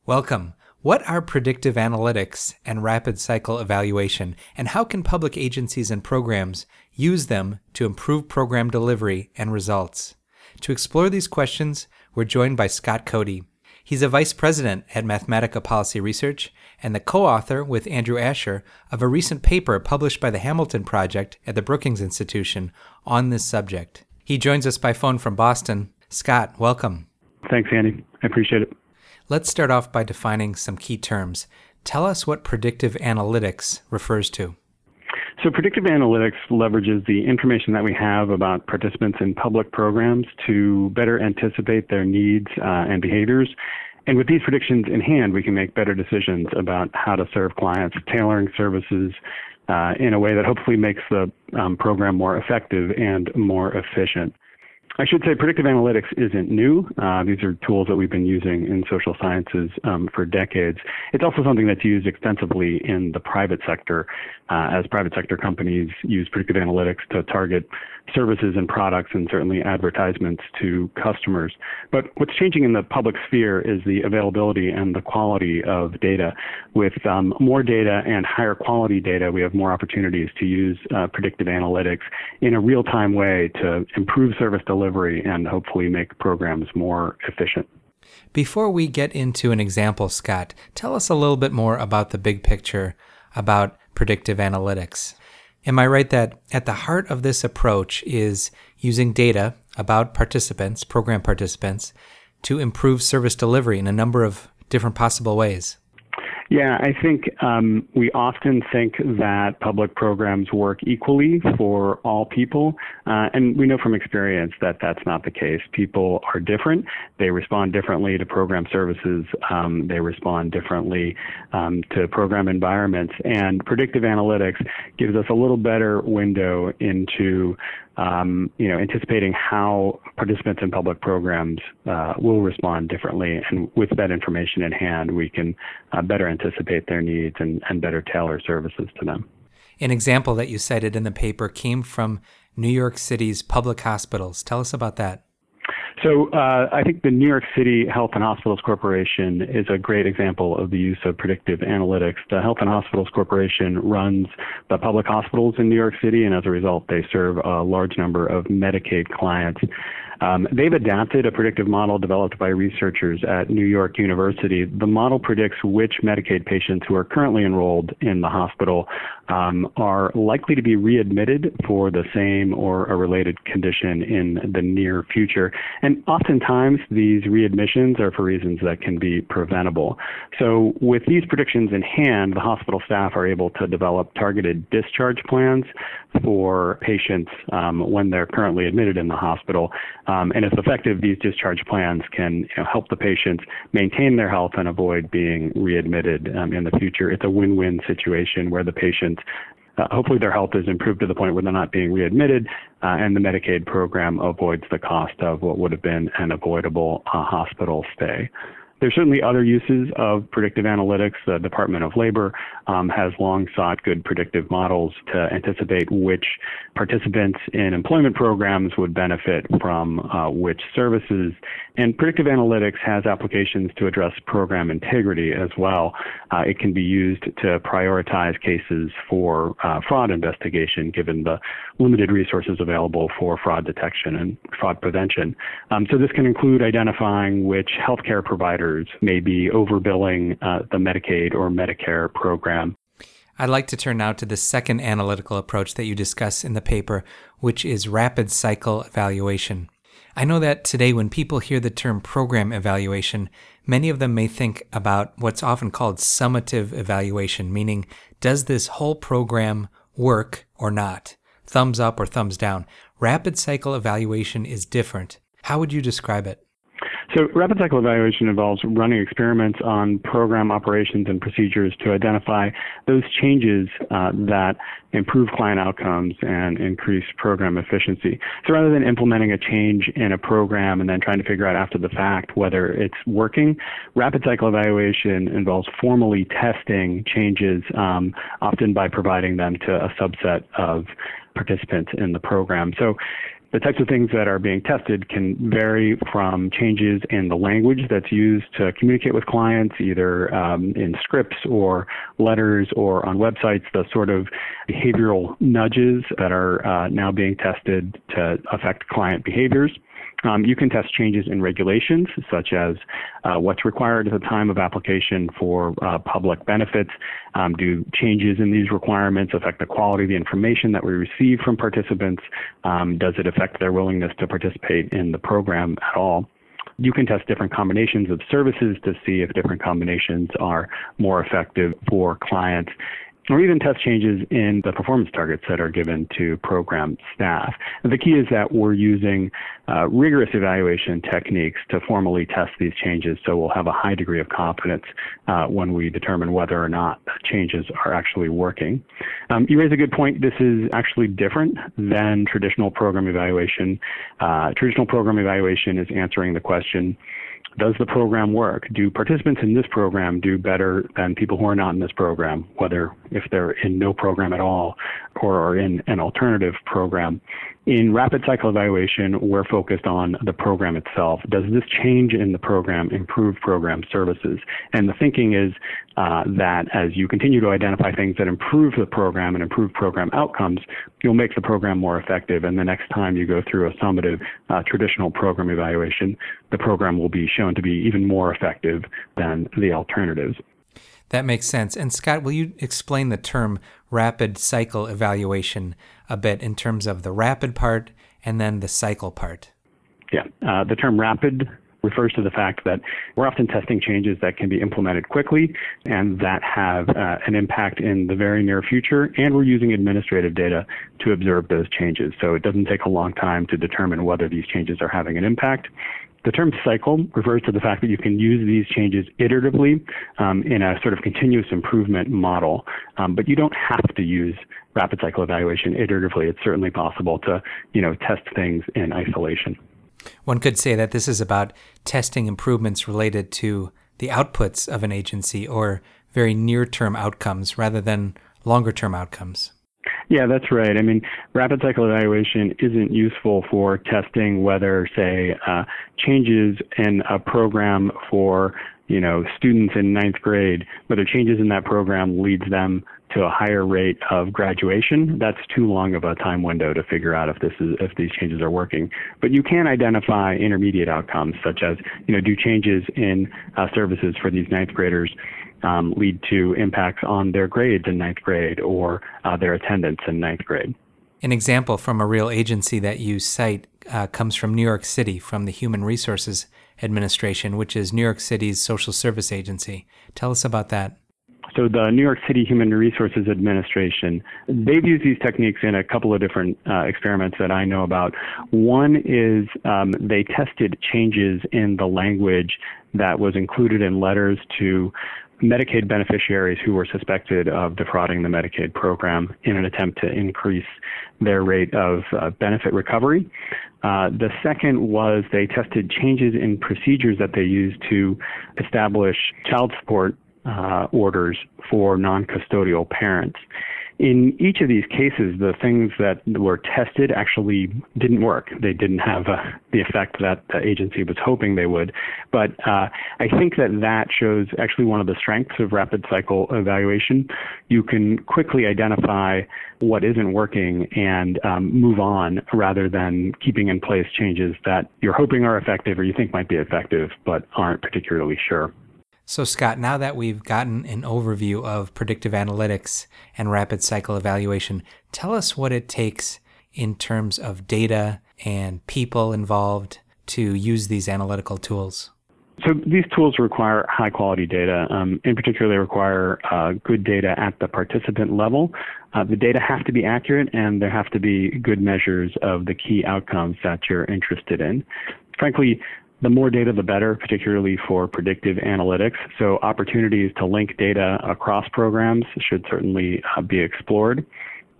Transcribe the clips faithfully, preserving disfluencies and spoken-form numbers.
Welcome. What are predictive analytics and rapid cycle evaluation, and how can public agencies and programs use them to improve program delivery and results? To explore these questions, we're joined by Scott Cody. He's a vice president at Mathematica Policy Research and the co-author with Andrew Asher of a recent paper published by the Hamilton Project at the Brookings Institution on this subject. He joins us by phone from Boston. Scott, welcome. Thanks, Andy. I appreciate it. Let's start off by defining some key terms. Tell us what predictive analytics refers to. So predictive analytics leverages the information that we have about participants in public programs to better anticipate their needs uh, and behaviors. And with these predictions in hand, we can make better decisions about how to serve clients, tailoring services uh, in a way that hopefully makes the um, program more effective and more efficient. I should say predictive analytics isn't new. Uh, these are tools that we've been using in social sciences um, for decades. It's also something that's used extensively in the private sector uh, as private sector companies use predictive analytics to target services and products and certainly advertisements to customers. But what's changing in the public sphere is the availability and the quality of data. With um, more data and higher quality data, we have more opportunities to use uh, predictive analytics in a real-time way to improve service delivery and hopefully make programs more efficient. Before we get into an example, Scott, tell us a little bit more about the big picture about predictive analytics. Am I right that at the heart of this approach is using data about participants, program participants, to improve service delivery in a number of different possible ways? Yeah, I think um, we often think that public programs work equally for all people, uh, and we know from experience that that's not the case. People are different. They respond differently to program services. Um, they respond differently um, to program environments, and predictive analytics gives us a little better window into Um, you know, anticipating how participants in public programs uh, will respond differently. And with that information in hand, we can uh, better anticipate their needs and, and better tailor services to them. An example that you cited in the paper came from New York City's public hospitals. Tell us about that. So uh, I think the New York City Health and Hospitals Corporation is a great example of the use of predictive analytics. The Health and Hospitals Corporation runs the public hospitals in New York City, and as a result, they serve a large number of Medicaid clients. Um, they've adapted a predictive model developed by researchers at New York University. The model predicts which Medicaid patients who are currently enrolled in the hospital um, are likely to be readmitted for the same or a related condition in the near future. And oftentimes, these readmissions are for reasons that can be preventable. So with these predictions in hand, the hospital staff are able to develop targeted discharge plans for patients um, when they're currently admitted in the hospital. Um, and if effective, these discharge plans can you know, help the patients maintain their health and avoid being readmitted um, in the future. It's a win-win situation where the patients, uh, hopefully their health is improved to the point where they're not being readmitted, uh, and the Medicaid program avoids the cost of what would have been an avoidable uh, hospital stay. There's certainly other uses of predictive analytics. The Department of Labor um, has long sought good predictive models to anticipate which participants in employment programs would benefit from uh, which services. And predictive analytics has applications to address program integrity as well. Uh, it can be used to prioritize cases for uh, fraud investigation, given the limited resources available for fraud detection and fraud prevention. Um, so this can include identifying which healthcare providers may be overbilling uh, the Medicaid or Medicare program. I'd like to turn now to the second analytical approach that you discuss in the paper, which is rapid cycle evaluation. I know that today when people hear the term program evaluation, many of them may think about what's often called summative evaluation, meaning does this whole program work or not? Thumbs up or thumbs down. Rapid cycle evaluation is different. How would you describe it? So rapid cycle evaluation involves running experiments on program operations and procedures to identify those changes uh, that improve client outcomes and increase program efficiency. So rather than implementing a change in a program and then trying to figure out after the fact whether it's working, rapid cycle evaluation involves formally testing changes, um, often by providing them to a subset of participants in the program. So The types of things that are being tested can vary from changes in the language that's used to communicate with clients, either um, in scripts or letters or on websites, the sort of behavioral nudges that are uh, now being tested to affect client behaviors. Um, you can test changes in regulations, such as uh, what's required at the time of application for uh, public benefits. Um, do changes in these requirements affect the quality of the information that we receive from participants? Um, does it affect their willingness to participate in the program at all? You can test different combinations of services to see if different combinations are more effective for clients, or even test changes in the performance targets that are given to program staff. And the key is that we're using uh, rigorous evaluation techniques to formally test these changes, so we'll have a high degree of confidence uh, when we determine whether or not changes are actually working. Um, you raise a good point. This is actually different than traditional program evaluation. Uh, traditional program evaluation is answering the question, does the program work? Do participants in this program do better than people who are not in this program, whether if they're in no program at all or are in an alternative program? In rapid cycle evaluation, we're focused on the program itself. Does this change in the program improve program services? And the thinking is uh, that as you continue to identify things that improve the program and improve program outcomes, you'll make the program more effective. And the next time you go through a summative uh, traditional program evaluation, the program will be shown to be even more effective than the alternatives. That makes sense. And Scott, will you explain the term rapid cycle evaluation a bit in terms of the rapid part and then the cycle part? Yeah, uh, the term rapid refers to the fact that we're often testing changes that can be implemented quickly and that have uh, an impact in the very near future, and we're using administrative data to observe those changes. So it doesn't take a long time to determine whether these changes are having an impact. The term cycle refers to the fact that you can use these changes iteratively um, in a sort of continuous improvement model, um, but you don't have to use rapid cycle evaluation iteratively. It's certainly possible to, you know, test things in isolation. One could say that this is about testing improvements related to the outputs of an agency or very near-term outcomes rather than longer-term outcomes. Yeah, that's right. I mean, rapid cycle evaluation isn't useful for testing whether, say, uh, changes in a program for, you know, students in ninth grade, whether changes in that program leads them to a higher rate of graduation. That's too long of a time window to figure out if this is if these changes are working. But you can identify intermediate outcomes, such as, you know, do changes in uh, services for these ninth graders Um, lead to impacts on their grades in ninth grade or uh, their attendance in ninth grade. An example from a real agency that you cite uh, comes from New York City, from the Human Resources Administration, which is New York City's social service agency. Tell us about that. So the New York City Human Resources Administration, they've used these techniques in a couple of different uh, experiments that I know about. One is um, they tested changes in the language that was included in letters to Medicaid beneficiaries who were suspected of defrauding the Medicaid program in an attempt to increase their rate of uh, benefit recovery. Uh, the second was they tested changes in procedures that they used to establish child support uh, orders for non-custodial parents. In each of these cases, the things that were tested actually didn't work. They didn't have uh, the effect that the agency was hoping they would. But uh, I think that that shows actually one of the strengths of rapid cycle evaluation. You can quickly identify what isn't working and um, move on rather than keeping in place changes that you're hoping are effective or you think might be effective but aren't particularly sure. So Scott, now that we've gotten an overview of predictive analytics and rapid cycle evaluation, tell us what it takes in terms of data and people involved to use these analytical tools. So these tools require high quality data. Um, in particular, they require uh, good data at the participant level. Uh, the data have to be accurate and there have to be good measures of the key outcomes that you're interested in. Frankly, the more data, the better, particularly for predictive analytics. So opportunities to link data across programs should certainly uh, be explored.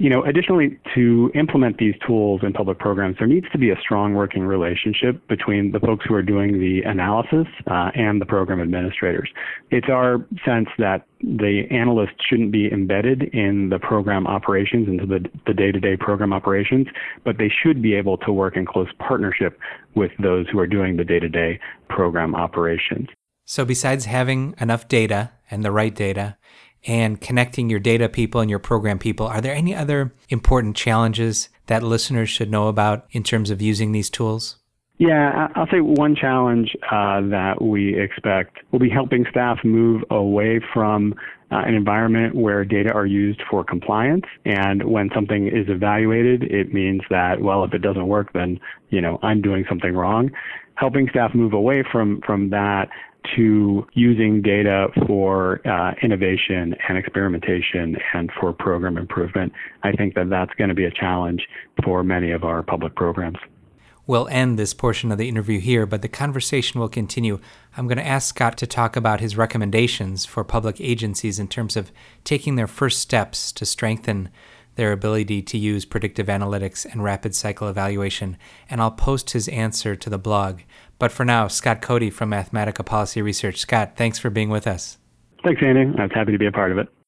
You know, additionally, to implement these tools in public programs, there needs to be a strong working relationship between the folks who are doing the analysis uh, and the program administrators. It's our sense that the analysts shouldn't be embedded in the program operations, into the, the day-to-day program operations, but they should be able to work in close partnership with those who are doing the day-to-day program operations. So besides having enough data and the right data, and connecting your data people and your program people, are there any other important challenges that listeners should know about in terms of using these tools? Yeah, I'll say one challenge uh, that we expect will be helping staff move away from uh, an environment where data are used for compliance. And when something is evaluated, it means that, well, if it doesn't work, then, you know, I'm doing something wrong. Helping staff move away from, from that to using data for uh, innovation and experimentation and for program improvement. I think that that's going to be a challenge for many of our public programs. We'll end this portion of the interview here, but the conversation will continue. I'm going to ask Scott to talk about his recommendations for public agencies in terms of taking their first steps to strengthen their ability to use predictive analytics and rapid cycle evaluation, and I'll post his answer to the blog. But for now, Scott Cody from Mathematica Policy Research. Scott, thanks for being with us. Thanks, Andy. I was happy to be a part of it.